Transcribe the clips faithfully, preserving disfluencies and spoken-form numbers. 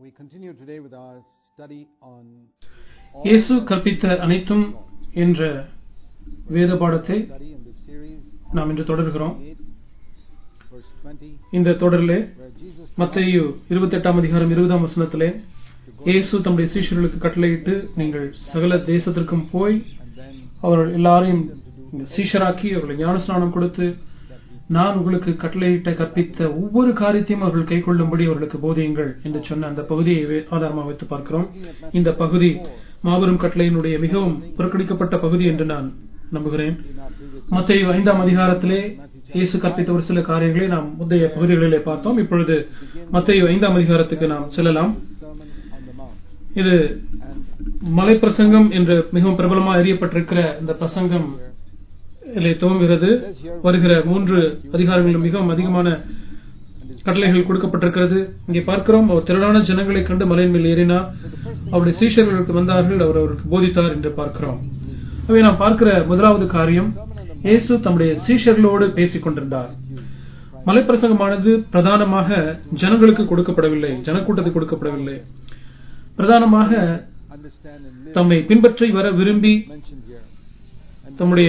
We continue today with our study on இயேசு கற்பித்த அனைத்தும் என்ற வேத பாடத்தை நாம் இன்று தொடர்கிறோம். இந்த தொடரிலே மத்தேயு இருபத்தி எட்டாம் அதிகாரம் இருபதாம் வசனத்திலே இயேசு தம்முடைய சீஷர்களுக்கு கட்டளையிட்டு, நீங்கள் சகல தேசத்திற்கும் போய் அவர்கள் எல்லாரையும் சீஷராக்கி அவர்களை ஞானஸ்நானம் கொடுத்து நான் உங்களுக்கு கட்டளையிட்ட கற்பித்த ஒவ்வொரு காரியத்தையும் அவர்கள் கை கொள்ளும்படி அவர்களுக்கு போதியுங்கள் என்று சொன்ன அந்த பகுதியை ஆதாரமாக வைத்து பார்க்கிறோம். இந்த பகுதி மாபெரும் கட்டளையினுடைய மிகவும் புறக்கணிக்கப்பட்ட பகுதி என்று நான் நம்புகிறேன். மத்தேயு ஐந்தாம் அதிகாரத்திலே இயேசு கற்பித்த ஒரு சில காரியங்களை நாம் முந்தைய பகுதிகளிலே பார்த்தோம். இப்பொழுது மத்தேயு ஐந்தாம் அதிகாரத்துக்கு நாம் செல்லலாம். இது மலை பிரசங்கம் என்று மிகவும் பிரபலமாக அறியப்பட்டிருக்கிற இந்த பிரசங்கம் துவங்குகிறது. வருகிற மூன்று அதிகாரங்களிலும் மிகவும் அதிகமான கட்டளைகள் கொடுக்கப்பட்டிருக்கிறது. இங்கே பார்க்கிறோம், அவர் திரளான ஜனங்களை கண்டு மலையின் மேல் ஏறினார், அவருடைய சீஷர்களுக்கு வந்தார்கள், அவர் அவருக்கு போதித்தார் என்று பார்க்கிறோம். அவை நாம் பார்க்கிற முதலாவது காரியம், இயேசு தம்முடைய சீஷர்களோடு பேசிக் கொண்டிருந்தார். மலைப்பிரசங்கமானது பிரதானமாக ஜனங்களுக்கு கொடுக்கப்படவில்லை, ஜனக்கூட்டத்தை கொடுக்கப்படவில்லை. பிரதானமாக தம்மை பின்பற்றி வர விரும்பி தம்முடைய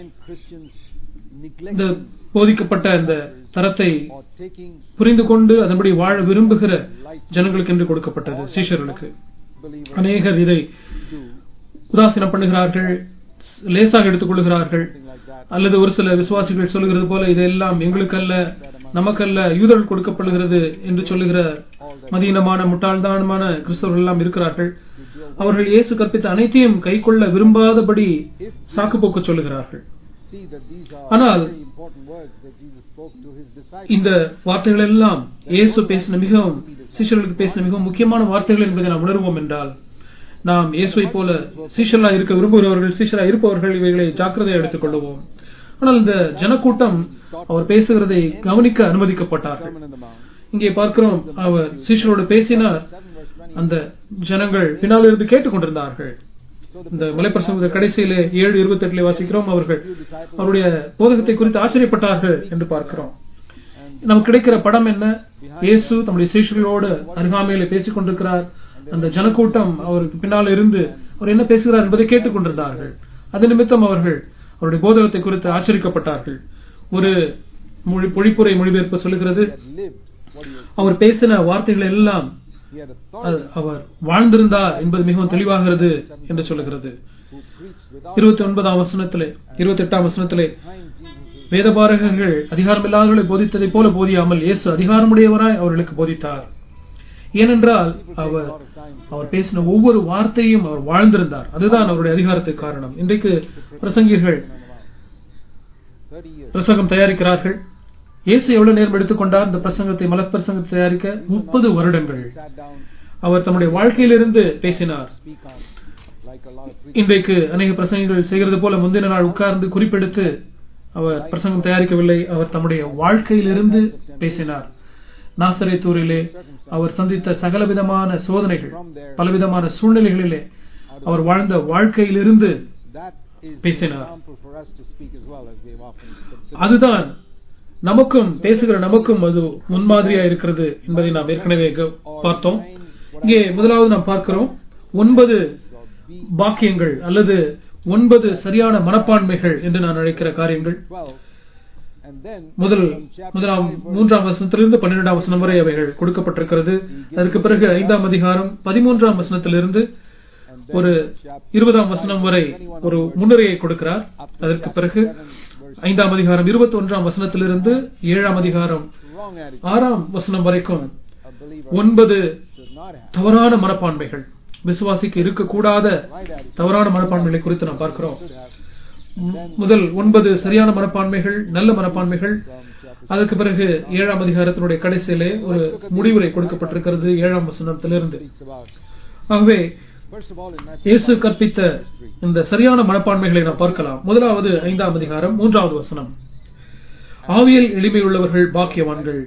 இந்த போதிக்கப்பட்ட இந்த தரத்தை புரிந்து கொண்டு அதன்படி வாழ விரும்புகிற ஜனங்களுக்கு என்று கொடுக்கப்பட்டது. சீஷர்களுக்கு அநேகர் இதை உதாசீனம் பண்ணுகிறார்கள், லேசாக எடுத்துக் கொள்கிறார்கள், அல்லது ஒரு சில விசுவாசிகள் சொல்லுகிறது போல இதெல்லாம் எங்களுக்கல்ல, நமக்கல்ல, யூதர்கள் கொடுக்கப்படுகிறது என்று சொல்லுகிற மதீனமான முட்டாள்தானமான கிறிஸ்தவர்கள் எல்லாம் இருக்கிறார்கள். அவர்கள் இயேசு கற்பித்த அனைத்தையும் கை கொள்ள விரும்பாதபடி சாக்கு போக்கு சொல்லுகிறார்கள். ஆனால் இந்த வார்த்தைகள் எல்லாம் இயேசு பேசின மிகவும் சீஷர்களுக்கு பேசின மிகவும் முக்கியமான வார்த்தைகள் என்பதை நாம் உணர்வோம் என்றால், நாம் இயேசுவை போல சீஷரா இருக்க விரும்புகிறவர்கள், சீஷரா இருப்பவர்கள் இவைகளை ஜாக்கிரதையாக எடுத்துக் கொள்வோம். ஆனால் இந்த ஜனக்கூட்டம் அவர் பேசுகிறதை கவனிக்க அனுமதிக்கப்பட்டார்கள். இங்கே பார்க்கிறோம், அவர் சீஷரோடு பேசினார், அந்த ஜனங்கள் பின்னால் இருந்து கேட்டுக் கொண்டிருந்தார்கள். இந்த மலைப்பிரசங்க கடைசியிலே ஏழு இருபத்தி எட்டுல வாசிக்கிறோம், அவர்கள் அவருடைய போதகத்தை குறித்து ஆச்சரியப்பட்டார்கள் என்று பார்க்கிறோம். நமக்கு கிடைக்கிற படம் என்ன? இயேசு தம்முடைய சீஷர்களோடு அருகாமையிலே பேசிக் கொண்டிருக்கிறார். அந்த ஜனக்கூட்டம் அவருக்கு பின்னால் இருந்து அவர் என்ன பேசுகிறார் என்பதை கேட்டுக் கொண்டிருந்தார்கள். அது நிமித்தம் அவர்கள் அவருடைய போதகத்தை குறித்து ஆச்சரிக்கப்பட்டார்கள். ஒரு மொழி பொழிப்புரை மொழிபெயர்ப்பு சொல்லுகிறது, அவர் பேசின வார்த்தைகள் எல்லாம் அவர் வாழ்ந்திருந்தார் என்பது மிகவும் தெளிவாகிறது என்று சொல்லுகிறது. இருபத்தி ஒன்பதாம் வசனத்திலே இருபத்தி எட்டாம் வசனத்திலே வேதபாரகர்கள் அதிகாரமில்லாதவர்களை போதித்ததை போல போதியாமல் இயேசு அதிகாரமுடையவராய் அவர்களுக்கு போதித்தார். ஏனென்றால் அவர் அவர் பேசின ஒவ்வொரு வார்த்தையும் அவர் வாழ்ந்திருந்தார். அதுதான் அவருடைய அதிகாரத்துக்கு காரணம். இன்றைக்கு பிரசங்கிகள் பிரசங்கம் தயாரிக்கிறார்கள். இயேசு எவ்வளவு நேரம் எடுத்துக்கொண்டார் இந்த பிரசங்கத்தை, மலர் பிரசங்கத்தை தயாரிக்க? முப்பது வருடங்கள் அவர் தம்முடைய வாழ்க்கையிலிருந்து பேசினார். இன்றைக்கு அநேக பிரசங்கங்கள் செய்கிறது போல முந்தின நாள் உட்கார்ந்து குறிப்பெடுத்து அவர் பிரசங்கம் தயாரிக்கவில்லை. அவர் தம்முடைய வாழ்க்கையிலிருந்து பேசினார். நாசரேத்தூரிலே அவர் சந்தித்த சகலவிதமான சோதனைகள், பலவிதமான சூழ்நிலைகளிலே அவர் வாழ்ந்த வாழ்க்கையிலிருந்து பேசினார். அதுதான் நமக்கும், பேசுகிற நமக்கும் அது முன்மாதிரியா இருக்கிறது என்பதை நாம் ஏற்கனவே பார்த்தோம். இங்கே முதலாவது நாம் பார்க்கிறோம் ஒன்பது பாக்கியங்கள் அல்லது ஒன்பது சரியான மனப்பான்மைகள் என்று நான் அழைக்கிற காரியங்கள். முதல் முதலாம் மூன்றாம் வசனத்திலிருந்து பன்னிரெண்டாம் வசனம் வரை அவைகள் கொடுக்கப்பட்டிருக்கிறது. அதற்கு பிறகு ஐந்தாம் அதிகாரம் பதிமூன்றாம் வசனத்திலிருந்து ஒரு இருபதாம் வசனம் வரை ஒரு முன்னுரையை கொடுக்கிறார். அதற்கு பிறகு ஐந்தாம் அதிகாரம் இருபத்தி ஒன்றாம் வசனத்திலிருந்து ஏழாம் அதிகாரம் ஆறாம் வசனம் வரைக்கும் ஒன்பது தவறான மனப்பான்மைகள், விசுவாசிக்கு இருக்கக்கூடாத தவறான மனப்பான்மைகளை குறித்து நாம் பார்க்கிறோம். முதல் ஒன்பது சரியான மனப்பான்மைகள், நல்ல மனப்பான்மைகள். அதற்கு பிறகு ஏழாம் அதிகாரத்தினுடைய கடைசியிலே ஒரு முடிவுரை கொடுக்கப்பட்டிருக்கிறது ஏழாம் வசனத்திலிருந்து. ஆகவே இயேசு கற்பித்த இந்த சரியான மனப்பான்மைகளை நாம் பார்க்கலாம். முதலாவது ஐந்தாம் அதிகாரம் மூன்றாவது வசனம், ஆவியில் எளிமையுள்ளவர்கள் பாக்கியவான்கள்.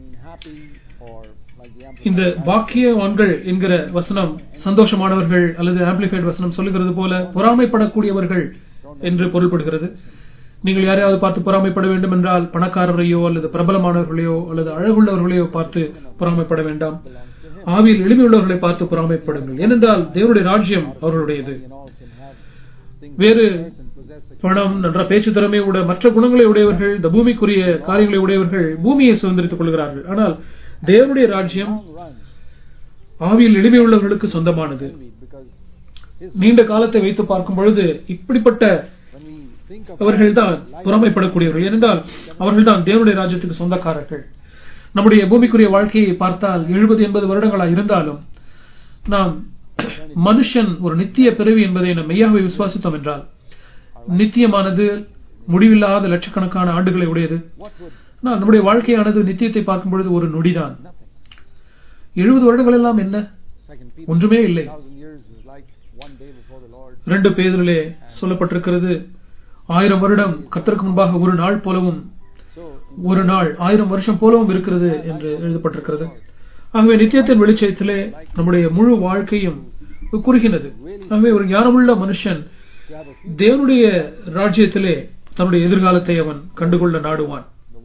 இந்த பாக்கியவான்கள் என்கிற வசனம் சந்தோஷமானவர்கள் அல்லது ஆம்பிளிஃபைட் வசனம் சொல்லுகிறது போல பொறாமைப்படக்கூடியவர்கள் என்று பொருள்படுகிறது. நீங்கள் யாரையாவது பார்த்து பொறாமைப்பட வேண்டும் என்றால் பணக்காரரையோ அல்லது பிரபலமானவர்களையோ அல்லது அழகுள்ளவர்களையோ பார்த்து பொறாமைப்பட வேண்டாம். ஆவியில் எளிமையுள்ளவர்களை பார்த்து பொறாமைப்படுங்கள், ஏனென்றால் தேவனுடைய ராஜ்யம் அவர்களுடையது. வேறு பணம், நன்ற பேச்சு திறமை உடைய மற்ற குணங்களை உடையவர்கள், இந்த பூமிக்குரிய காரியங்களை உடையவர்கள் பூமியை சுதந்திரித்துக் கொள்கிறார்கள். ஆனால் தேவனுடைய ராஜ்யம் ஆவியில் எளிமையுள்ளவர்களுக்கு சொந்தமானது. நீண்ட காலத்தை வைத்து பார்க்கும் பொழுது இப்படிப்பட்ட அவர்கள்தான் பொறாமைப்படக்கூடியவர்கள், ஏனென்றால் அவர்கள்தான் தேவனுடைய ராஜ்யத்துக்கு சொந்தக்காரர்கள். நம்முடைய பூமிக்குரிய வாழ்க்கையை பார்த்தால் எழுபது எண்பது வருடங்களாக இருந்தாலும் நாம் மனுஷன் ஒரு நித்திய பிறவி என்பதை நாம் மெய்யாகவே விசுவாசித்தோம் என்றால், நித்தியமானது முடிவில்லாத லட்சக்கணக்கான ஆண்டுகளை உடையது. ஆனால் நம்முடைய வாழ்க்கையானது நித்தியத்தை பார்க்கும் பொழுது ஒரு நொடிதான். எழுபது வருடங்கள் எல்லாம் என்ன, ஒன்றுமே இல்லை. இரண்டு பேதிலே சொல்லப்பட்டிருக்கிறது, ஆயிரம் வருடம் கர்த்தருக்கு முன்பாக ஒரு நாள் போலவும் ஒரு நாள் ஆயிரம் வருஷம் போலவும் இருக்கிறது என்று எழுதப்பட்டிருக்கிறது. ஆகவே நித்தியத்தின் வெளிச்சத்திலே நம்முடைய முழு வாழ்க்கையும் குறுகினது. ஆகவே ஒரு ஞானமுள்ள மனுஷன் தேவனுடைய ராஜ்யத்திலே தன்னுடைய எதிர்காலத்தை அவன் கண்டுகொள்ள நாடுவான்.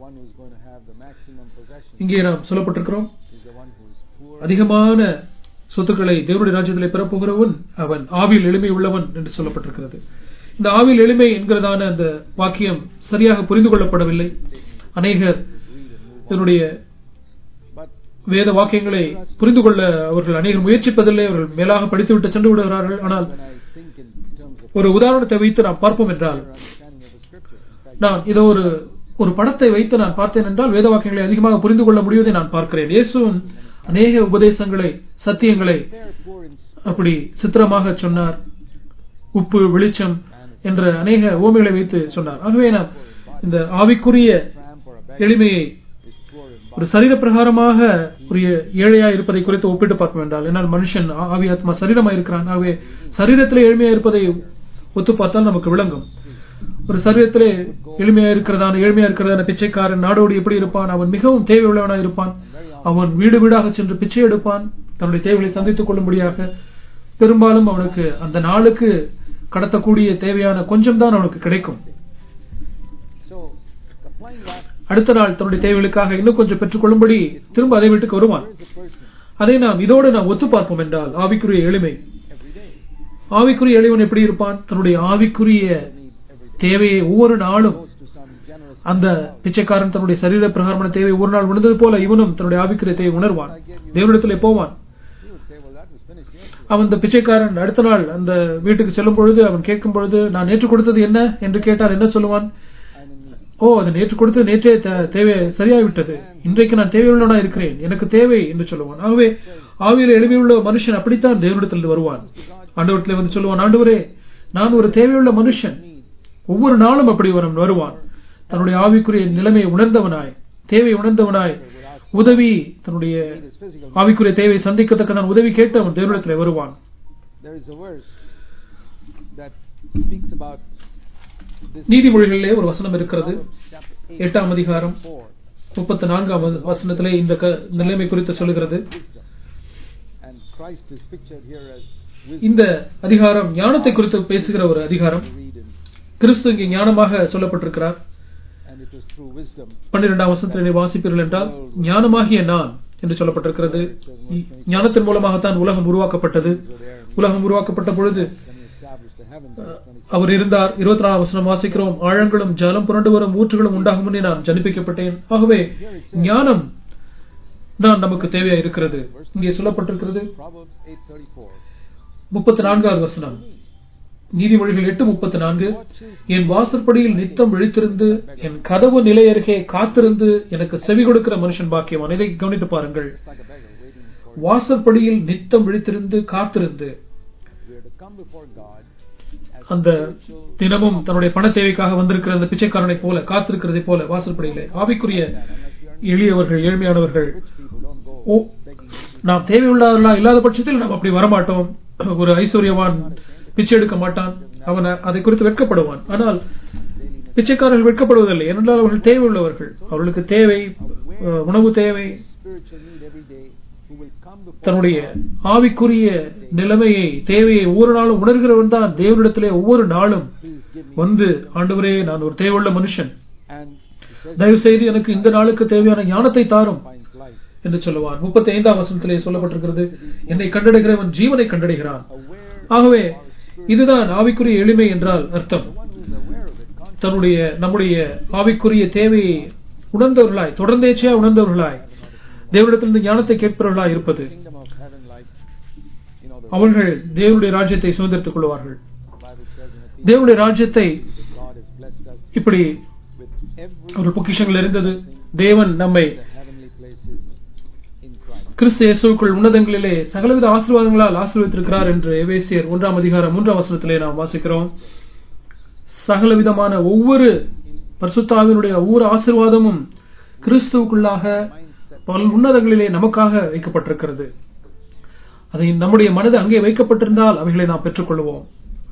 இங்கே நாம் சொல்லப்பட்டிருக்கிறோம், அதிகமான சொத்துக்களை தேவனுடைய ராஜ்யத்திலே பெறப்போகிறவன் அவன் ஆவியில் எளிமை உள்ளவன் என்று சொல்லப்பட்டிருக்கிறது. இந்த ஆவியில் எளிமை என்கிறதான அந்த வாக்கியம் சரியாக புரிந்து கொள்ளப்படவில்லை. அநேகர் இதனுடைய வேத வாக்கியங்களை புரிந்து கொள்ள அவர்கள் அநேகர் முயற்சிப்பதில்லை. அவர்கள் மேலாக படித்துவிட்டு சென்று விடுகிறார்கள். ஆனால் ஒரு உதாரணத்தை வைத்து நாம் பார்ப்போம் என்றால், நான் இதோ ஒரு ஒரு படத்தை வைத்து நான் பார்த்தேன் என்றால் வேத வாக்கியங்களை அதிகமாக புரிந்து கொள்ள முடிவதை நான் பார்க்கிறேன். இயேசுவும் அநேக உபதேசங்களை, சத்தியங்களை அப்படி சித்திரமாக சொன்னார். உப்பு, வெளிச்சம் என்ற அநேக ஓமைகளை வைத்து சொன்னார். ஆகவே நாம் இந்த ஆவிக்குரிய எளிமையை ஒரு சரீர பிரகாரமாக ஒரு ஏழையா இருப்பதை குறித்து ஒப்பிட்டு பார்க்க வேண்டாம். ஏன்னால் மனுஷன் ஆவி ஆத்மா சரீரமாக இருக்கிறான். ஆகவே சரீரத்திலே எளிமையா இருப்பதை ஒத்து பார்த்தால் நமக்கு விளங்கும். ஒரு சரீரத்திலே எளிமையா இருக்கிறதான ஏழ்மையா இருக்கிறதான பிச்சைக்காரன் நாடோடு எப்படி இருப்பான்? அவன் மிகவும் தேவை உள்ளவனா இருப்பான். அவன் வீடு வீடாக சென்று பிச்சை எடுப்பான் தன்னுடைய தேவைகளை சந்தித்துக் கொள்ளும்படியாக. பெரும்பாலும் அவனுக்கு அந்த நாளுக்கு கடத்தக்கூடிய தேவையான கொஞ்சம் தான் அவனுக்கு கிடைக்கும். அடுத்த நாள் தன்னுடைய தேவைகளுக்காக இன்னும் கொஞ்சம் பெற்றுக் கொள்ளும்படி திரும்ப அதை வீட்டுக்கு வருவான். அதை நாம் இதோடு நாம் ஒத்து பார்ப்போம் என்றால் ஆவிக்குரிய எளிமை. ஆவிக்குரிய எளிவன் எப்படி இருப்பான்? தன்னுடைய ஆவிக்குரிய தேவையை ஒவ்வொரு நாளும், அந்த பிச்சைக்காரன் தன்னுடைய சரீர பிரகாரமான தேவை ஒரு நாள் உணர்ந்தது போல இவனும் தன்னுடைய ஆவிக்குரிய தேவை உணர்வான். தேவனிடத்திலே போவான். அவன் இந்த பிச்சைக்காரன் அடுத்த நாள் அந்த வீட்டுக்கு செல்லும் பொழுது அவன் கேட்கும் பொழுது, நான் நேற்று கொடுத்தது என்ன என்று கேட்டால் என்ன சொல்லுவான்? ஓ, அது நேற்று கொடுத்து நேற்றே தேவை சரியாகிவிட்டது, இன்றைக்கு நான் தேவையுள்ளவனா இருக்கிறேன், எனக்கு தேவை என்று சொல்லுவான். ஆகவே ஆவியில் எளிமையுள்ள மனுஷன் அப்படித்தான் தேவனிடத்தில் வருவான். ஆண்டவரத்தில் வந்து சொல்லுவான், ஆண்டவரே நான் ஒரு தேவையுள்ள மனுஷன். ஒவ்வொரு நாளும் அப்படி வருவான். தன்னுடைய ஆவிக்குரிய நிலைமையை உணர்ந்தவனாய், தேவை உணர்ந்தவனாய், உதவி தன்னுடைய ஆவிக்குரிய தேவை சந்திக்கத்தக்க நான் உதவி கேட்டு அவன் தேவனிடத்தில் வருவான். நீதிமொழிகளிலே ஒரு வசனம் இருக்கிறது, எட்டாம் அதிகாரம் முப்பத்தி நான்காம் வசனத்திலே இந்த நிலைமை குறித்து சொல்லுகிறது. இந்த அதிகாரம் ஞானத்தை குறித்து பேசுகிற ஒரு அதிகாரம். கிறிஸ்து இங்கே ஞானமாக சொல்லப்பட்டிருக்கிறார். பன்னிரெண்டாம் வசனத்தில் வாசிப்பீர்கள் என்றால், ஞானமாகிய நான் என்று சொல்லப்பட்டிருக்கிறது. ஞானத்தின் மூலமாகத்தான் உலகம் உருவாக்கப்பட்டது. உலகம் உருவாக்கப்பட்ட பொழுது அவர் இருந்தார். இருபத்தி நாலாம் வசனம் வாசிக்கிறோம், ஆழங்களும் ஜலம் புரண்டு வரும் ஊற்றுகளும் உண்டாகும் முன்னே நான் ஜனிப்பிக்கப்பட்டேன். ஆகவே ஞானம் தான் நமக்கு தேவையா இருக்கிறது. இங்கே சொல்லப்பட்டிருக்கிறது முப்பத்தி நான்காவது வசனம், நீதிமொழிகள் எட்டு முப்பத்தி நான்கு, என் வாசற்படியில் நித்தம் விழித்திருந்து என் கதவு நிலை அருகே காத்திருந்து எனக்கு செவி கொடுக்கிற மனுஷன் பாக்கியவான். இதை கவனித்து பாருங்கள். வாசற்படியில் நித்தம் விழித்திருந்து காத்திருந்து, அந்த தினமும் தன்னுடைய பண தேவைக்காக வந்திருக்கிற அந்த பிச்சைக்காரனை போல காத்திருக்கிறதை போல வாசற்படியிலே ஆவிக்குரிய எளியவர்கள், ஏழ்மையானவர்கள், நாம் தேவையுள்ளவர்களா இல்லாத பட்சத்தில் நாம் அப்படி வரமாட்டோம். ஒரு ஐஸ்வர்யவான் பிச்சை எடுக்க மாட்டான், அவன் அதை குறித்து வெட்கப்படுவான். ஆனால் பிச்சைக்காரர்கள் வெட்கப்படுவதில்லை, ஏனென்றால் அவர்கள் தேவை உள்ளவர்கள். அவர்களுக்கு தேவை, உணவு தேவை, தன்னுடைய ஆவிக்குரிய நிலைமையை, தேவையை ஒவ்வொரு நாளும் உணர்கிறவன் தான் தேவனிடத்திலே ஒவ்வொரு நாளும் வந்து, ஆண்டவரே நான் ஒரு தேவையுள்ள மனுஷன், தயவு செய்து எனக்கு இந்த நாளுக்கு தேவையான ஞானத்தை தாரும் என்று சொல்லுவான். முப்பத்தி ஐந்தாம் வசனத்திலே சொல்லப்பட்டிருக்கிறது, என்னை கண்டடைகிறவன் ஜீவனை கண்டடைகிறான். ஆகவே இதுதான் ஆவிக்குரிய எளிமை என்றால் அர்த்தம். தன்னுடைய நம்முடைய ஆவிக்குரிய தேவையை உணர்ந்தவர்களாய், தொடர்ந்தேச்சையா உணர்ந்தவர்களாய், தேவனிடத்திலிருந்து ஞானத்தை கேட்பவர்களாய் இருப்பது, அவர்கள் தேவனுடைய ராஜ்யத்தை சுதந்திரித்துக் கொள்வார்கள். தேவனுடைய ராஜ்யத்தை இப்படி ஒரு பொக்கிஷங்கள் இருந்தது. தேவன் நம்மை கிறிஸ்து இயேசுவுக்குள் உன்னதங்களிலே சகலவித ஆசீர்வாதங்களால் ஆசீர்வதித்திருக்கிறார் என்று எபேசியர் ஒன்றாம் அதிகாரம் மூன்றாம் வசனத்திலே நாம் வாசிக்கிறோம். சகலவிதமான ஒவ்வொரு பரிசுத்த ஆவியினுடைய ஒவ்வொரு ஆசீர்வாதமும் கிறிஸ்துவுக்குள்ளாக பல உன்னதங்களிலே நமக்காக வைக்கப்பட்டிருக்கிறது. அதை நம்முடைய மனது அங்கே வைக்கப்பட்டிருந்தால் அவைகளை நாம் பெற்றுக் கொள்வோம்.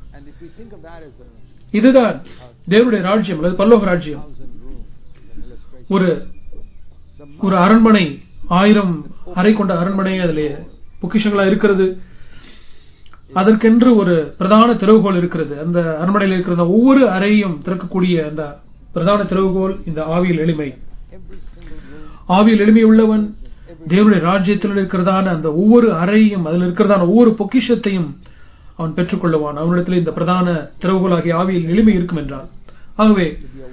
இதுதான் தேவனுடைய ராஜ்யம் அல்லது பரலோக ராஜ்யம். ஒரு ஒரு அரண்மனை, ஆயிரம் அறை கொண்ட அரண்மனை, அதிலே பொக்கிஷங்களா இருக்கிறது. அதற்கென்று ஒரு பிரதான திறவுகோல் இருக்கிறது. அந்த அரண்மனையில் இருக்கிற ஒவ்வொரு அறையும் திறக்கக்கூடிய அந்த பிரதான திறவுகோல் இந்த ஆவியில் எளிமை. ஆவியில் எளிமை உள்ளவன் தேவனுடைய ராஜ்யத்தில் இருக்கிறதான அந்த ஒவ்வொரு அறையும், அதில் இருக்கிறதான ஒவ்வொரு பொக்கிஷத்தையும் அவன் பெற்றுக் கொள்ளுவான். அவனிடத்தில் இந்த பிரதான திறவுகோலாகிய ஆவியில் எளிமை இருக்கும் என்றால். ஆகவே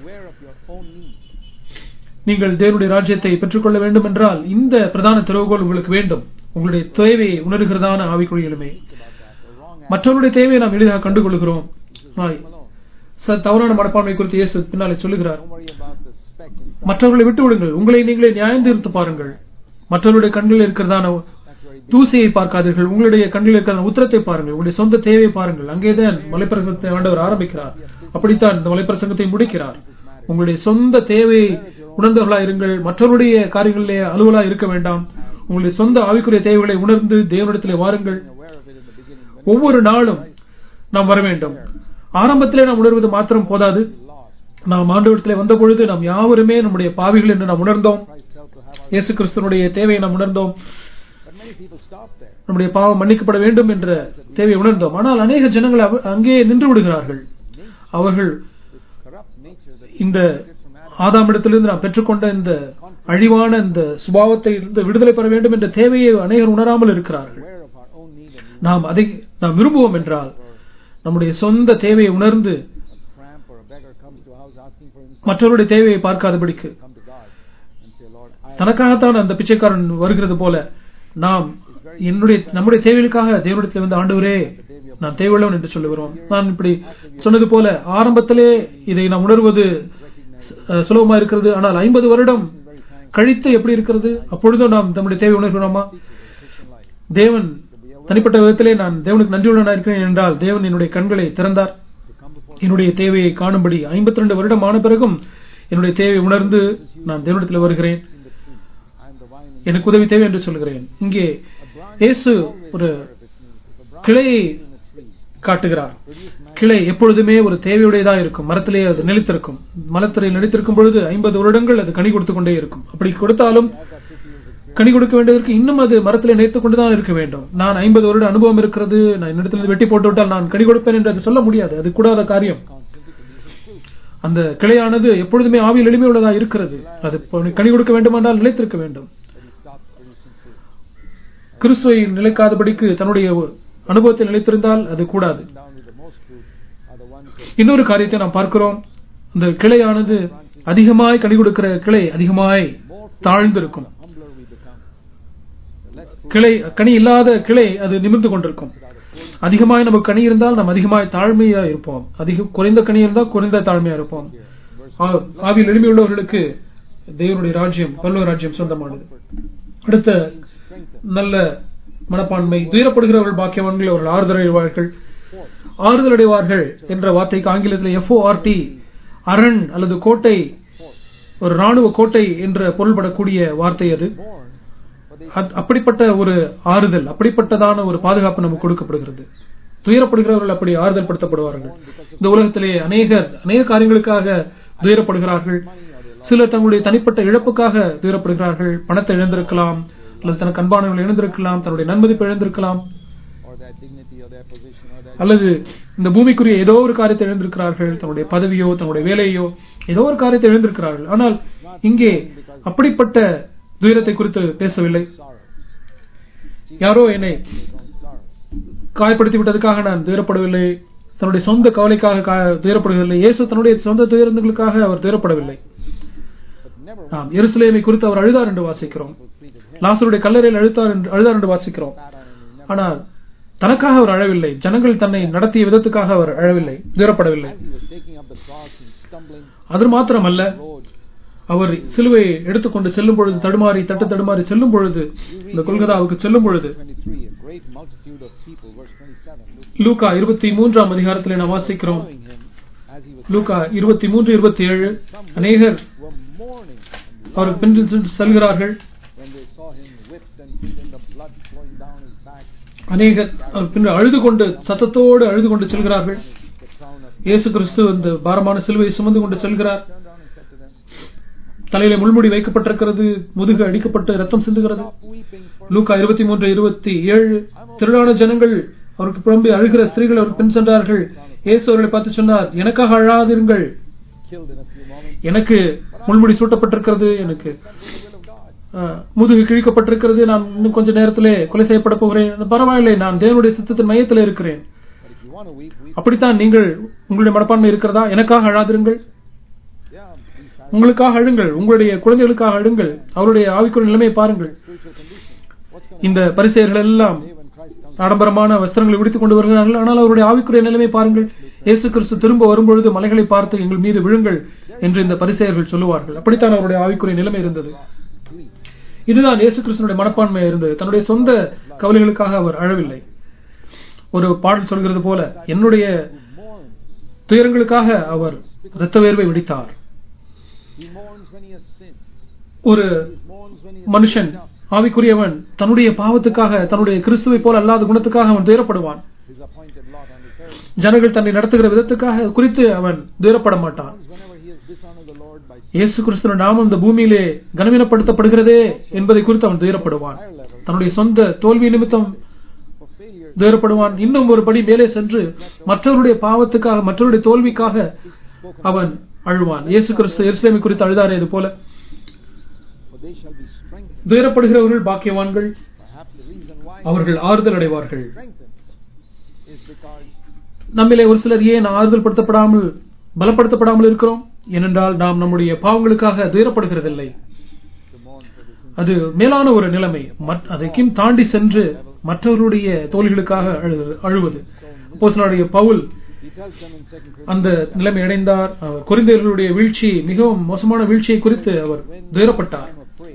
நீங்கள் தேவனுடைய ராஜ்யத்தை பெற்றுக்கொள்ள வேண்டும் என்றால் இந்த பிரதான திறவுகோல் உங்களுக்கு வேண்டும். உங்களுடைய தேவையை உணர்கிறதான ஆவிக்குரிய எளிமை. மற்றவருடைய தேவையை நாம் எளிதாக கண்டுகொள்கிறோம். தவறான மனப்பான்மை குறித்து இயேசு பின்னாலே சொல்லுகிறார், மற்றவர்களை விட்டு விடுங்கள், உங்களை நீங்களே நியாயந்தீர்த்து பாருங்கள். மற்றவருடைய கண்களில் இருக்கிறதான தூசியை பார்க்காதீர்கள், உங்களுடைய கண்களில் இருக்கிற உத்தரத்தை பாருங்கள், உங்களுடைய சொந்த தேவையை பாருங்கள். அங்கேதான் மலைப்பிரசங்கத்தை ஆண்டவர் ஆரம்பிக்கிறார். அப்படித்தான் இந்த மலைப்பிரசங்கத்தை முடிக்கிறார். உங்களுடைய சொந்த தேவையை உணர்ந்தவர்களா இருங்கள், மற்றவருடைய காரியங்களிலே அலுவலா இருக்க வேண்டாம். உங்களுடைய சொந்த ஆவிக்குரிய தேவைகளை உணர்ந்து தேவனிடத்திலே வாருங்கள். ஒவ்வொரு நாளும் நாம் வர வேண்டும். ஆரம்பத்திலே நாம் உணர்வது மாத்திரம் போதாது. நாம் ஆண்டவரிடத்திலே வந்த பொழுது நாம் யாவருமே நம்முடைய பாவிகள் என்று நாம் உணர்ந்தோம். இயேசு கிறிஸ்துவனுடைய தேவையை நாம் உணர்ந்தோம். நம்முடைய பாவம் மன்னிக்கப்பட வேண்டும் என்ற தேவையை உணர்ந்தோம். ஆனால் அநேக ஜனங்கள் அங்கே நின்று விடுகிறார்கள். அவர்கள் இந்த ஆதாமிடத்திலிருந்து நாம் பெற்றுக்கொண்ட இந்த அழிவான இந்த சுபாவத்தை விடுதலை பெற வேண்டும் என்ற தேவையை அநேகர் உணராமல் இருக்கிறார்கள். நாம் அதை நாம் விரும்புவோம் என்றால் நம்முடைய சொந்த தேவையை உணர்ந்து மற்றவருடைய தேவையை பார்க்காதபடிக்கு, தனக்காகத்தான் அந்த பிச்சைக்காரன் வருகிறது போல நாம் என்னுடைய நம்முடைய தேவைகளுக்காக தேவனிடத்தில் வந்து, ஆண்டவரே நான் தேவையுள்ளவன் என்று சொல்லுகிறோம். நான் இப்படி சொன்னது போல ஆரம்பத்திலே இதை நாம் உணர்வது சுலபமா இருக்கிறது. ஆனால் ஐம்பது வருடம் கழித்து எப்படி இருக்கிறது? அப்பொழுதும் நாம் நம்முடைய தேவை உணர்கிறோமா? தேவன் தனிப்பட்ட விதத்திலே நான் தேவனுக்கு நன்றியுள்ளவனாக இருக்கிறேன் என்றால் தேவன் என்னுடைய கண்களை திறந்தார். என்னுடைய தேவையை காணும்படி ஐம்பத்தி ரெண்டு வருடம் ஆன பிறகும் என்னுடைய தேவையை உணர்ந்து நான் தேவனிடத்தில் வருகிறேன், எனக்கு உதவி தேவை என்று சொல்கிறேன். இங்கே இயேசு ஒரு கிளையை காட்டுகிறார். கிளை எப்பொழுதுமே ஒரு தேவையுடையதாக இருக்கும். மரத்திலே அது நிலைத்திருக்கும். மரத்திலே நிலைத்திருக்கும் பொழுது ஐம்பது வருடங்கள் அது கனி கொடுத்துக் கொண்டே இருக்கும். அப்படி கொடுத்தாலும் கனி கொடுக்க வேண்டியதற்கு இன்னும் அது மரத்திலே நினைத்துக் கொண்டுதான் இருக்க வேண்டும். நான் ஐம்பது வருட அனுபவம் இருக்கிறது, நான் என்னிடத்திலிருந்து வெட்டி போட்டு விட்டால் நான் கனி கொடுப்பேன் என்று அது சொல்ல முடியாது. அது கூடாத காரியம். அந்த கிளையானது எப்பொழுதுமே ஆவியில் எளிமை உள்ளதாக இருக்கிறது. அது கனி கொடுக்க வேண்டுமென்றால் நிலைத்திருக்க வேண்டும். கிறிஸ்துவை நிலைக்காதபடிக்கு தன்னுடைய அனுபவத்தில் நிலைத்திருந்தால் அது கூடாது. இன்னொரு காரியத்தை நாம் பார்க்கிறோம். அந்த கிளையானது அதிகமாய் கனி கொடுக்கிற கிளை அதிகமாய் தாழ்ந்திருக்கும். கிளை கனி இல்லாத கிளை அது நிமிர்ந்து கொண்டிருக்கும். அதிகமாய் நமக்கு கனி இருந்தால் நாம் அதிகமாய் தாழ்மையா இருப்போம். அதிக குறைந்த கனி இருந்தால் குறைந்த தாழ்மையா இருப்போம். ஆவியில் எளிமை உள்ளவர்களுக்கு தேவனுடைய ராஜ்யம் பரலோக ராஜ்யம் சொந்தமானது. அடுத்த நல்ல மனப்பான்மை, துயரப்படுகிறவர்கள் பாக்கியவான்கள், அவர்கள் ஆறுதல் அடைவார்கள். ஆறுதல் அடைவார்கள் என்ற வார்த்தைக்கு ஆங்கிலத்தில் எஃப் ஓ ஆர் டி அரண் அல்லது கோட்டை, ஒரு ராணுவ கோட்டை என்ற பொருள்படக்கூடிய வார்த்தை. அது அப்படிப்பட்ட ஒரு ஆறுதல், அப்படிப்பட்டதான ஒரு பாதுகாப்பு நமக்கு கொடுக்கப்படுகிறது. துயரப்படுகிறவர்கள் அப்படி ஆறுதல் படுத்தப்படுவார்கள். இந்த உலகத்திலே அநேகர் அநேக காரியங்களுக்காக துயரப்படுகிறார்கள். சிலர் தங்களுடைய தனிப்பட்ட இழப்புக்காக துயரப்படுகிறார்கள். பணத்தை இழந்திருக்கலாம், அல்லது தனக்கு அன்பானவர்கள் இழந்திருக்கலாம், தன்னுடைய நன்மதிப்பை இழந்திருக்கலாம், அல்லது இந்த பூமிக்குரிய ஏதோ ஒரு காரியத்தை இழந்திருக்கிறார்கள், தன்னுடைய பதவியோ தன்னுடைய வேலையோ ஏதோ ஒரு காரியத்தை இழந்திருக்கிறார்கள். ஆனால் இங்கே அப்படிப்பட்ட துயரத்தை குறித்து பேசவில்லை. யாரோ என்னை காயப்படுத்தி விட்டதுக்காக நான் துயரப்படவில்லை. தன்னுடைய சொந்த கவலைக்காக துயரப்படவில்லை. இயேசு தன்னுடைய சொந்த துயரங்களுக்காக அவர் துயரப்படவில்லை. நாம் எருசலேமை குறித்து அவர் அழுதார் என்று வாசிக்கிறோம். லாசருடைய கல்லறையில் அழுத்தார் என்று அழுதார் என்று வாசிக்கிறோம். ஆனால் தனக்காக அவர் அழவில்லை. ஜனங்கள் தன்னை நடத்திய விதத்துக்காக அவர் அழவில்லை, துயரப்படவில்லை. அது மாத்திரமல்ல, அவர் சிலுவையை எடுத்துக்கொண்டு செல்லும் பொழுது, தடுமாறி தட்டு தடுமாறி செல்லும் பொழுது, இந்த கொல்கதாவுக்கு செல்லும் பொழுது, லூக்கா இருபத்தி மூன்றாம் அதிகாரத்தில் நாம் வாசிக்கிறோம். லூக்கா இருபத்தி மூன்று இருபத்தி ஏழு அநேகர் அவருக்கு பின் செல்கிறார்கள். அநேகர் பின் அழுது கொண்டு சத்தத்தோடு அழுது கொண்டு செல்கிறார்கள். இயேசு கிறிஸ்து இந்த பாரமான சிலுவையை சுமந்து கொண்டு செல்கிறார். தலையில முள்முடி வைக்கப்பட்டிருக்கிறது, முதுகு அடிக்கப்பட்டு ரத்தம் சிந்துகிறது. லூக்கா இருபத்தி மூன்று இருபத்தி ஏழு திரளான ஜனங்கள் அவருக்கு புறம்பே அழுகிற ஸ்திரீகள் அவருக்கு பின் சென்றார்கள். இயேசு அவர்களை பார்த்து சொன்னார், எனக்காக அழாதிருங்கள், எனக்கு முள்முடி சூட்டப்பட்டிருக்கிறது, எனக்கு முதுகு கிழிக்கப்பட்டிருக்கிறது, நான் இன்னும் கொஞ்ச நேரத்திலே கொலை செய்யப்பட போகிறேன், பரவாயில்லை, நான் தேவனுடைய சித்தத்தின் மையத்தில் இருக்கிறேன். அப்படித்தான் நீங்கள் உங்களுடைய மனப்பான்மை இருக்கிறதா? எனக்காக அழாதிருங்கள், உங்களுக்காக அழுங்கள், உங்களுடைய குழந்தைகளுக்காக அழுங்கள். அவருடைய ஆவிக்குரிய நிலைமையை பாருங்கள். இந்த பரிசேயர்கள் எல்லாம் ஆடம்பரமான வஸ்திரங்களை உடுத்திக் கொண்டு வருகிறார்கள். ஆனால் அவருடைய ஆவிக்குரிய நிலைமை பாருங்கள். இயேசு கிறிஸ்து திரும்ப வரும்பொழுது மலைகளை பார்த்து எங்கள் மீது விழுங்கள் என்று இந்த பரிசேயர்கள் சொல்லுவார்கள். அப்படித்தான் அவருடைய ஆவிக்குரிய நிலைமை இருந்தது. இதுதான் இயேசு கிறிஸ்துனுடைய மனப்பான்மையாக இருந்தது. தன்னுடைய சொந்த கவலைகளுக்காக அவர் அழவில்லை. ஒரு பாடல் சொல்கிறது போல, என்னுடைய துயரங்களுக்காக அவர் இரத்த வேர்வை விடித்தார். ஒரு மனுஷன் ஆவிக்குரியவன் தன்னுடைய பாவத்துக்காக, தன்னுடைய கிறிஸ்துவை போல அல்லாத குணத்துக்காக அவன் துயரப்படுவான். ஜனங்கள் தன்னை நடத்துகிற விதத்துக்காக குறித்து அவன் துயரப்பட மாட்டான். இயேசு கிறிஸ்துவின் நாமம் இந்த பூமியிலே கனவீனப்படுத்தப்படுகிறதே என்பதை குறித்து அவன் துயரப்படுவான். தன்னுடைய சொந்த தோல்வி நிமித்தம் துயரப்படுவான். இன்னும் ஒரு படி மேலே சென்று மற்றவருடைய பாவத்துக்காக, மற்றவருடைய தோல்விக்காக அவன் அழுவான். இயேசு கிறிஸ்து எருசலேமை குறித்து அழுதாரே, இது போல துயரப்படுகிறவர்கள் பாக்கியவான்கள், அவர்கள் ஆறுதல் அடைவார்கள். நம்மிலே ஒரு சிலர் ஏன் ஆறுதல் படுத்தப்படாமல் பலப்படுத்தப்படாமல் இருக்கிறோம்? ஏனென்றால் நாம் நம்முடைய பாவங்களுக்காக துயரப்படுகிறதில்லை. அது மேலான ஒரு நிலைமை. அதைக்கும் தாண்டி சென்று மற்றவர்களுடைய தோல்விகளுக்காக அழுவது. அப்போஸ்தலனாகிய பவுல் அந்த நிலைமை அடைந்தார். கொரிந்தியர்களுடைய வீழ்ச்சி, மிகவும் மோசமான வீழ்ச்சியை குறித்து அவர் துயரப்பட்டார்.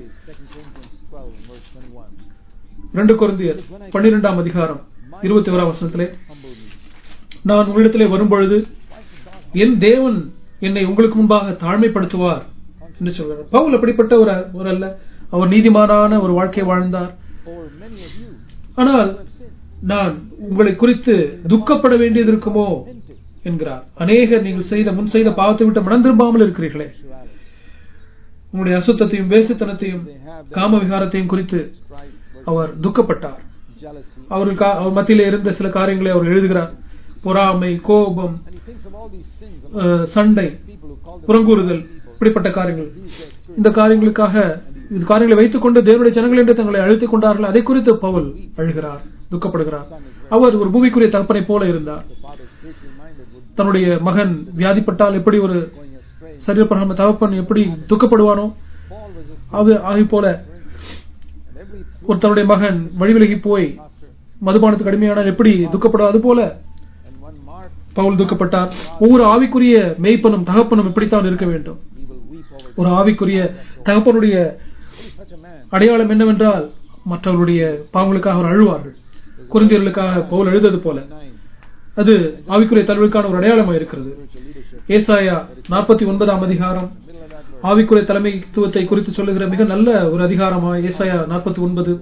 இரண்டு கொரிந்தியர் பன்னிரெண்டாம் அதிகாரம் இருபத்தி ஓராம் வசனத்திலே, நான் உங்களிடத்திலே வரும்பொழுது என் தேவன் என்னை உங்களுக்கு முன்பாக தாழ்மைப்படுத்துவார் என்று சொல்கிறார். பவுல் அப்படிப்பட்ட ஒரு ஒரு அல்ல. அவர் நீதிமானான ஒரு வாழ்க்கை வாழ்ந்தார். ஆனால் நான் உங்களை குறித்து துக்கப்பட வேண்டியது இருக்குமோ என்கிறார். அநேகர் நீங்கள் செய்த முன் செய்த பாவத்தை விட்டு மனம் திரும்பாமல் இருக்கிறீர்களே, உங்களுடைய அசுத்தத்தையும் வேசித்தனத்தையும் காம விகாரத்தையும் குறித்து அவர் துக்கப்பட்டார். அவருக்கு அவர் மத்தியிலே இருந்த சில காரியங்களை அவர் எழுதுகிறார். பொறாமை, கோபம், சண்டை, புறங்கூறுதல், இப்படிப்பட்ட காரியங்கள். இந்த காரியங்களுக்காக இந்த காரியங்களை வைத்துக் கொண்டு தேவனுடைய ஜனங்கள் என்று தங்களை அழுத்திக் கொண்டார்கள். அதை குறித்து பவுல் அழுகிறார், துக்கப்படுகிறார். அவர் ஒரு பூமிக்குரிய தகப்பனை போல இருந்தார். தன்னுடைய மகன் வியாதிப்பட்டால் எப்படி ஒரு சரீரப்பிரகார தகப்பன் எப்படி துக்கப்படுவானோ, அது ஆகி போல ஒரு தன்னுடைய மகன் வழிவிலகி போய் மதுபானத்துக்கு அடிமையானால் எப்படி துக்கப்படுவா, அது போல பவுல் துக்கப்பட்டார். ஒவ்வொரு ஆவிக்குரிய மேய்ப்பனும் தகப்பனும் இப்படித்தான் இருக்க வேண்டும். ஒரு ஆவிக்குரிய தகப்பனுடைய அடையாளம் என்னவென்றால் மற்றவர்களுடைய பாவங்களுக்காக அவர் அழுவார்கள். கொரிந்தியர்களுக்காக பவுல் எழுதது போல அது ஆவிக்குரிய தலைவருக்கான ஒரு அடையாளமாக இருக்கிறது. ஏசாயா நாற்பத்தி ஒன்பதாம் அதிகாரம் ஆவிக்குரிய தலைமைத்துவத்தை குறித்து சொல்லுகிற மிக நல்ல ஒரு அதிகாரமா ஏசாயா நாற்பத்தி ஒன்பது.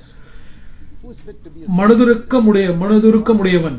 மனதுருக்கமுடைய மனதுருக்கமுடையவன்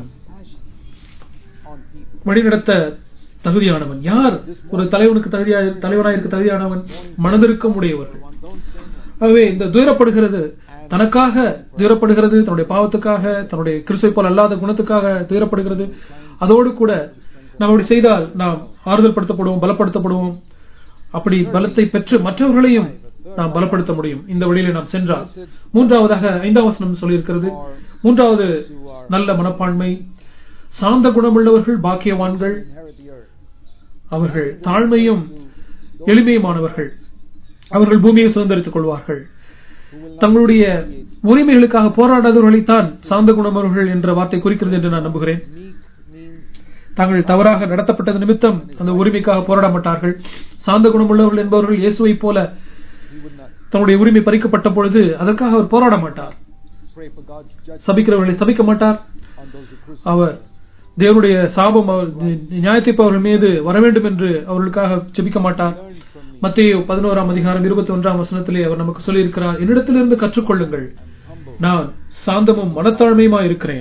வழிநடத்த தகுதியானவன். யார் ஒரு தலைவனுக்கு தகுதியா தலைவனாயிருக்க தகுதியானவன்? மனதிருக்கம் உடையவர்கள். ஆகவே இந்த துயரப்படுகிறது, தனக்காக துயரப்படுகிறது, தன்னுடைய பாவத்துக்காக, தன்னுடைய கிறிஸ்துவை போல் அல்லாத குணத்துக்காக துயரப்படுகிறது. அதோடு கூட நாம் அப்படி செய்தால் நாம் ஆறுதல் படுத்தப்படுவோம், பலப்படுத்தப்படுவோம். அப்படி பலத்தை பெற்று மற்றவர்களையும் நாம் பலப்படுத்த முடியும் இந்த வழியிலே நாம் சென்றால். மூன்றாவதாக ஐந்தாம் வசனம் சொல்லியிருக்கிறது, மூன்றாவது நல்ல மனப்பான்மை, சாந்த குணமுள்ளவர்கள் பாக்கியவான்கள், அவர்கள் தாழ்மையும் எளிமையுமானவர்கள், அவர்கள் பூமியை சுதந்திரித்துக் கொள்வார்கள். தங்களுடைய உரிமைகளுக்காக போராடாதவர்களைத்தான் சாந்த குணமுள்ளவர்கள் என்ற வார்த்தை குறிக்கிறது என்று நான் நம்புகிறேன். தாங்கள் தவறாக நடத்தப்பட்டது நிமித்தம் அந்த உரிமைக்காக போராட மாட்டார்கள். சாந்த குணமுள்ளவர்கள் என்பவர்கள் இயேசுவை போல தன்னுடைய உரிமை பறிக்கப்பட்ட பொழுது அதற்காக அவர் போராட மாட்டார், சபிக்கிறவர்களை சபிக்க மாட்டார். அவர் தேவனுடைய சாபம் நியாயத்தீர்ப்பு அவர்கள் மீது வர வேண்டும் என்று அவர்களுக்காக ஜெபிக்க மாட்டார். மத்தேயு பதினோராம் அதிகாரம் இருபத்தி ஒன்றாம் வசனத்திலே அவர் நமக்கு சொல்லியிருக்கிறார், என்னிடத்திலிருந்து கற்றுக்கொள்ளுங்கள், நான் சாந்தமும் மனத்தாழ்மையுமா இருக்கிறேன்.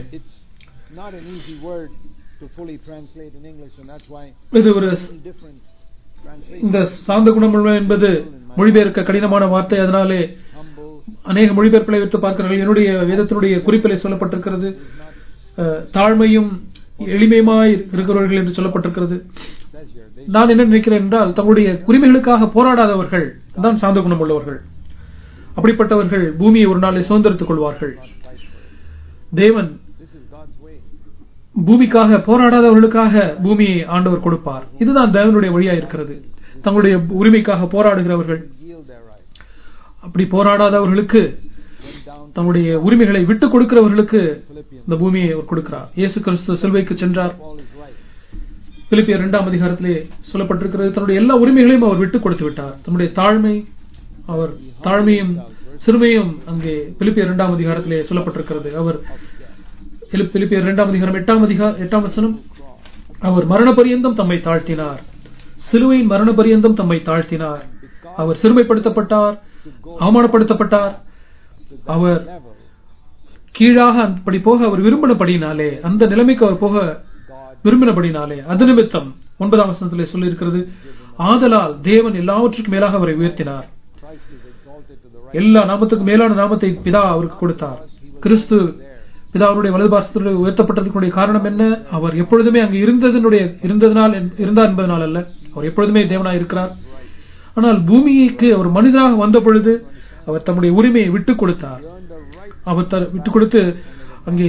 இது ஒரு இந்த சாந்த குணமுள்ள என்பது மொழிபெயர்க்க கடினமான வார்த்தை. அதனாலே அநேக மொழிபெயர்ப்புகளை வைத்து பார்க்கிறார்கள். என்னுடைய வேதத்தினுடைய குறிப்பிலே சொல்லப்பட்டிருக்கிறது தாழ்மையும் எளிமையுமாய் இருக்கிறவர்கள் என்று சொல்லப்பட்டிருக்கிறது. நான் என்ன நினைக்கிறேன் என்றால், தங்களுடைய உரிமைகளுக்காக போராடாதவர்கள் தான் சாந்த குணம் உள்ளவர்கள். அப்படிப்பட்டவர்கள் பூமியை ஒரு நாளை சுதந்திரித்துக் கொள்வார்கள். தேவன் பூமிக்காக போராடாதவர்களுக்காக பூமியை ஆண்டவர் கொடுப்பார். இதுதான் தேவனுடைய வழியா இருக்கிறது. தங்களுடைய உரிமைக்காக போராடுகிறவர்கள், அப்படி போராடாதவர்களுக்கு, தங்களுடைய உரிமைகளை விட்டுக் கொடுக்கிறவர்களுக்கு இந்த பூமியை அவர் கொடுக்கிறார். இயேசு கிறிஸ்து சிலுவைக்கு சென்றார். பிலிப்பியர் இரண்டாம் அதிகாரத்திலே சொல்லப்பட்டிருக்கிறது, தன்னுடைய எல்லா உரிமைகளையும் அவர் விட்டுக் கொடுத்து விட்டார். தன்னுடைய தாழ்மை, அவர் தாழ்மையும் சிறுமையும் அங்கே பிலிப்பியர் இரண்டாம் அதிகாரத்திலே சொல்லப்பட்டிருக்கிறது. அவர் பிலிப்பியர் இரண்டாம் அதிகாரம் எட்டாம் அதிகாரம் எட்டாம் வசனம், அவர் மரண பரியந்தம் தம்மை தாழ்த்தினார், சிலுவையின் மரண பரியந்தம் தம்மை தாழ்த்தினார். அவர் சிறுமைப்படுத்தப்பட்டார், அவமானப்படுத்தப்பட்டார். அவர் கீழாக அப்படி போக அவர் விரும்பினபடினாலே, அந்த நிலைமைக்கு அவர் போக விரும்பினபடினாலே, அது நிமித்தம் ஒன்பதாம் வசனத்திலே சொல்லி இருக்கிறது, ஆதலால் தேவன் எல்லாவற்றுக்கும் மேலாக அவரை உயர்த்தினார். எல்லா நாமத்துக்கும் மேலான நாமத்தை பிதா அவருக்கு கொடுத்தார். கிறிஸ்து பிதாவுடைய வலது பார்சத்தில் உயர்த்தப்பட்டதற்குடைய காரணம் என்ன? அவர் எப்பொழுதுமே அங்கு இருந்ததனுடைய இருந்ததனால் இருந்தார் என்பதனால் அல்ல, அவர் எப்பொழுதுமே தேவனாய் இருக்கிறார். ஆனால் பூமிக்கு அவர் மனிதனாக வந்த பொழுது அவர் தம்முடைய உரிமையை விட்டுக் கொடுத்தார். அவர் விட்டுக் கொடுத்து அங்கே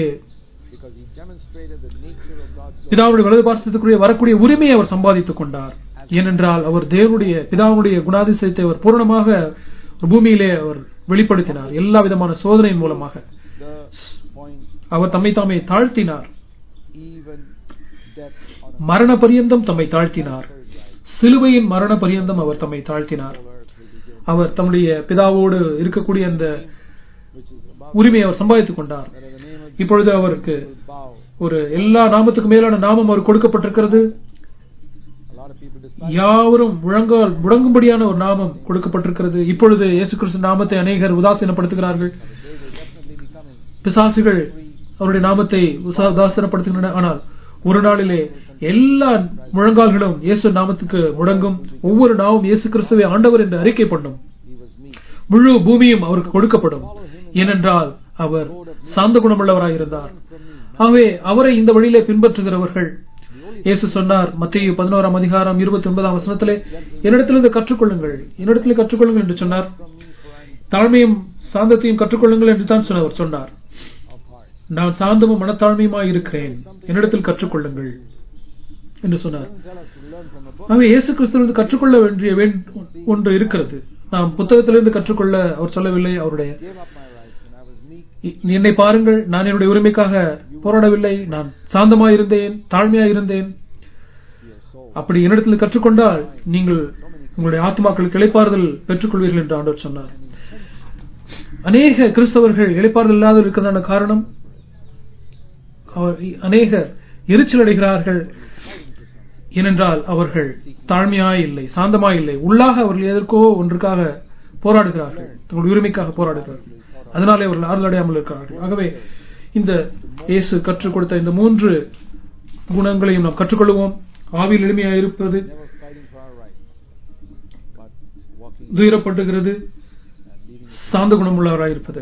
பிதாவுடைய வலது பார்சத்துக்குரிய வரக்கூடிய உரிமையை அவர் சம்பாதித்துக் கொண்டார். ஏனென்றால் அவர் தேவனுடைய பிதாவுடைய குணாதிசயத்தை அவர் பூரணமாக பூமியிலே அவர் வெளிப்படுத்தினார். எல்லா விதமான சோதனையின் மூலமாக அவர் தம்மை தாமே தாழ்த்தினார், மரண பரியந்தம் தம்மை தாழ்த்தினார், சிலுவையின் மரண பரியந்தம் அவர் தம்மை தாழ்த்தினார். அவர் தம்முடைய பிதாவோடு இருக்கக்கூடிய அந்த உரிமையை அவர் சம்பாதித்துக் கொண்டார். இப்பொழுது அவருக்கு ஒரு எல்லா நாமத்துக்கு மேலான நாமம் அவர் கொடுக்கப்பட்டிருக்கிறது. யாவரும் முழங்கால் முடங்கும்படியான ஒரு நாமம் கொடுக்கப்பட்டிருக்கிறது. இப்பொழுது இயேசு கிறிஸ்து நாமத்தை அநேகர் உதாசீனப்படுத்துகிறார்கள். பிசாசுகள் அவருடைய நாமத்தை உதாசீனப்படுத்துகின்றன. ஆனால் ஒரு நாளிலே எல்லா முழங்கால்களும் இயேசு நாமத்துக்கு முடங்கும். ஒவ்வொரு நாவும் இயேசு கிறிஸ்துவை ஆண்டவர் என்று அறிக்கை பண்ணும். முழு பூமியும் அவருக்கு கொடுக்கப்படும். ஏனென்றால் அவர் சாந்த குணமுள்ளவராக இருந்தார். ஆகவே அவரை இந்த வழியிலே பின்பற்றுகிறவர்கள், இயேசு சொன்னார் மத்தேயு பதினோராம் அதிகாரம் இருபத்தி ஒன்பதாம் வசனத்திலே, என்னிடத்திலிருந்து கற்றுக்கொள்ளுங்கள், என்னிடத்திலே கற்றுக்கொள்ளுங்கள் என்று சொன்னார். தாழ்மையும் சாந்தத்தையும் கற்றுக்கொள்ளுங்கள் என்று தான் சொன்னவர் சொன்னார். நான் சாந்தமும் மனத்தாழ்மையுமாய் இருக்கிறேன், என்னிடத்தில் கற்றுக்கொள்ளுங்கள் என்று சொன்னார். ஆகவே இயேசு கிறிஸ்துவிலிருந்து கற்றுக்கொள்ள வேண்டிய ஒன்று இருக்கிறது. நாம் புத்தகத்திலிருந்து கற்றுக்கொள்ள அவர் சொல்லவில்லை. அவருடைய என்னை பாருங்கள், நான் என்னுடைய உரிமைக்காக போராடவில்லை, நான் சாந்தமாயிருந்தேன், தாழ்மையாயிருந்தேன். அப்படி என்னிடத்தில் கற்றுக்கொண்டால் நீங்கள் உங்களுடைய ஆத்மாக்களுக்கு இளைப்பாறுதல் பெற்றுக் கொள்வீர்கள் என்று ஆண்டவர் சொன்னார். அநேக கிறிஸ்தவர்கள் இளைப்பாறுதல் இல்லாத இருக்கிறதான காரணம், அநேக எரிச்சல் அடைகிறார்கள். ஏனென்றால் அவர்கள் தாழ்மையாய் இல்லை, சாந்தமாய் இல்லை. உள்ளாக அவர்கள் எதற்கோ ஒன்றுக்காக போராடுகிறார்கள், தங்களுடைய உரிமைக்காக போராடுகிறார்கள். அதனாலே அவர்கள் ஆறுதல் அடையாமல் இருக்கிறார்கள். ஆகவே இந்த இயேசு கற்றுக் கொடுத்த இந்த மூன்று குணங்களையும் நாம் கற்றுக்கொள்வோம். ஆவியில் எளிமையாக இருப்பது, துயரப்படுகிறது, சாந்த குணமுள்ளவராக இருப்பது.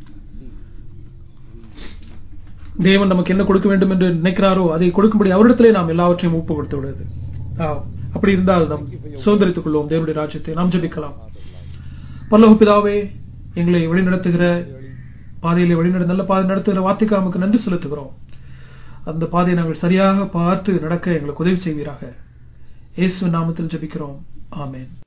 தேவன் நமக்கு என்ன கொடுக்க வேண்டும் என்று நினைக்கிறாரோ அதை கொடுக்கும்படி அவரிடத்திலே நாம் எல்லாவற்றையும் ஒப்பு கொடுத்து விடுவது. அப்படி இருந்தால் நாம் சுதந்திரித்துக் கொள்வோம் தேவனுடைய ராஜ்யத்தை. நாம் ஜெபிக்கலாம். பரலோக பிதாவே, எங்களை வழிநடத்துகிற பாதையிலே வழிநட நல்ல பாதை நடத்துகிற வார்த்தைக்கு நமக்கு நன்றி செலுத்துகிறோம். அந்த பாதையை நாங்கள் சரியாக பார்த்து நடக்க எங்களுக்கு உதவி செய்வீராக. இயேசுவின் நாமத்தில் ஜெபிக்கிறோம். ஆமென்.